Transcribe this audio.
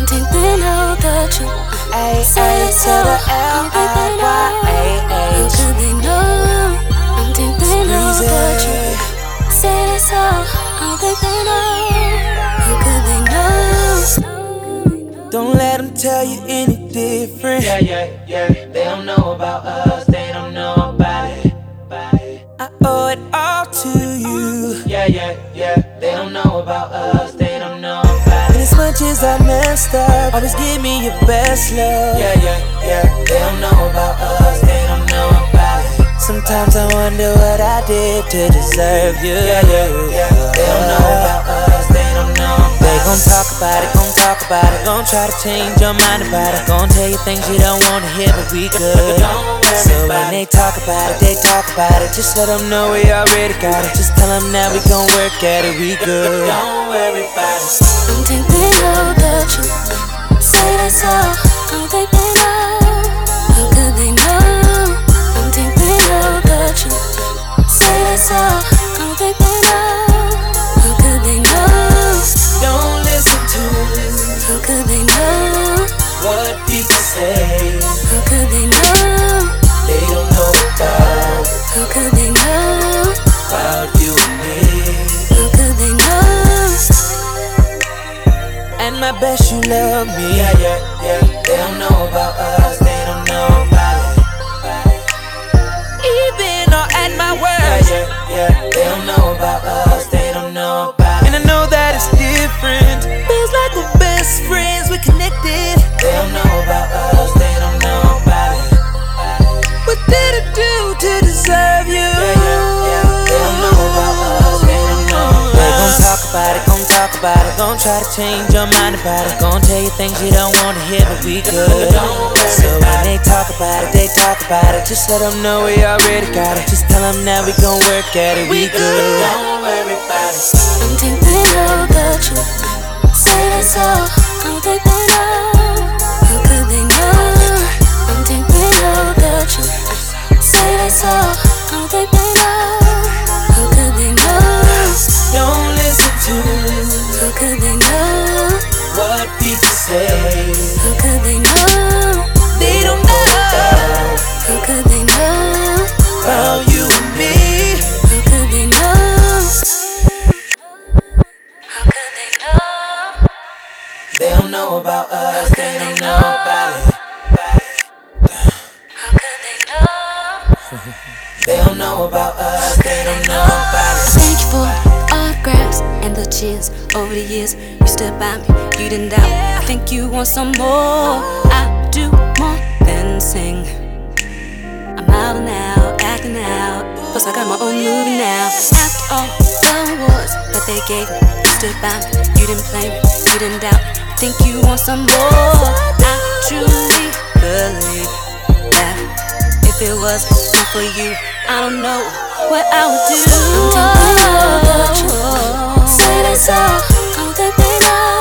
think they know the truth. Say it so, I don't think they know. How could they know? I don't think they know the truth. Say it so, I don't think they know. How could they know? Don't let them tell you any different. Yeah. They don't know about us, they don't know about it. I owe it all to you. Yeah. They don't know about us, they don't know about And it. as much as I messed up, always give me your best love. Yeah. They don't know about us, they don't know about it. Sometimes I wonder what I did to deserve you. Yeah. They don't know about us, they don't know about it. They gon' talk about it, gon' try to change your mind about it. Gon' tell you things you don't wanna hear, but we good. So when they talk about it, just let them know we already got it. Just tell them that we gon' work at it, we good. Don't worry about it. I don't think they know the truth. Say that so, I don't think they know. How could they know? I don't think they know the truth. Say that so, I don't think they know. How could they know? Don't listen to How could they know? what people say. How could they know? They don't know about How could they know? you and me. How could they know? And I bet you love me. Yeah. They don't know about us, they don't know about it. Even or at my worst. Yeah. They don't know about us, they don't know about it. And I know that it's different. Feels like we're best friends, we're connected. They don't know about us, they don't know about it. What did I do to deserve you? Yeah. They don't know about us, they don't know They about gon' us. talk about it, gon' try to change your mind about it. Gon' tell you things you don't wanna hear, but we good. So when they talk about it, just let them know we already got it. Just tell them that we gon' work at it, we good. Don't worry about it. I don't think they know the truth. Say that so, I don't think they know. How could they know? I don't think they know the truth. Say that so, I don't think they know. How could they know? Don't listen to How could they know? what people say. How could they know? They don't know How could they know? about you and me. How could they know? How could they know? They don't know about us, they don't know about it. How could they know? They don't know about us, they don't know about it. Thank you for autographs and the cheers over the years. You stood by me, you didn't doubt. I think you want some more. I do more than sing. I'm out and out, acting out. Plus I got my own movie now. After all the awards that they gave me, you stood by me, you didn't play me, you didn't doubt. I think you want some more. I truly believe that if it wasn't for you, I don't know what I would do. Say that so, I don't think they know.